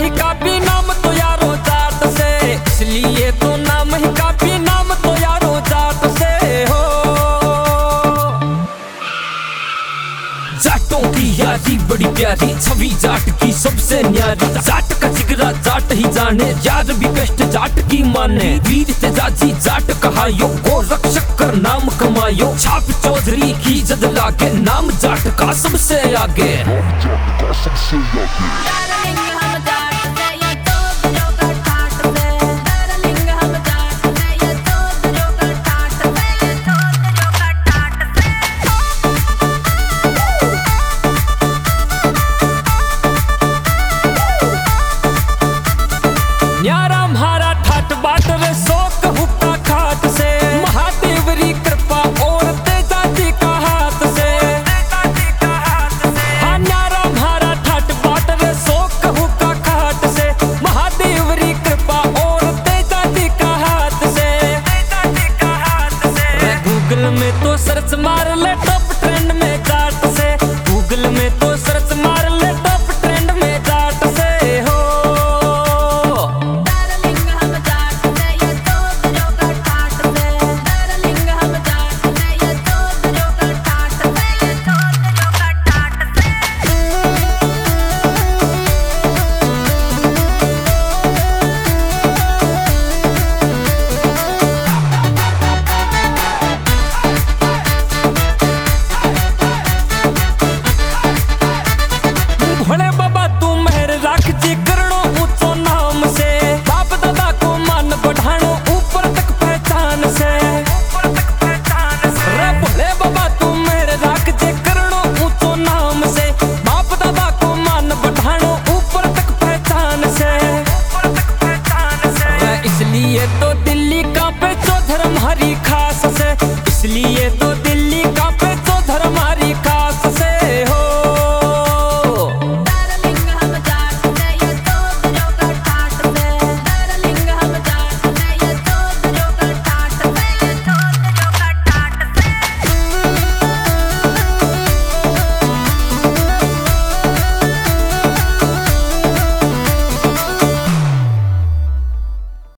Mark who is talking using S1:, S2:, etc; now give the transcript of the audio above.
S1: ही काफी नाम तो यारो जाट से, इसलिए तो नाम ही काफी नाम तो यारो जाट से हो। जाटों की यारी बड़ी प्यारी, छवि जाट की सबसे न्यारी। जाट का जिगरा जाट ही जाने, यार भी कष्ट जाट की माने। वीर तेजाजी जाट कहायो, गो रक्षक कर नाम कमायो। छाप चौधरी की जद लागे, नाम जाट का सबसे आगे।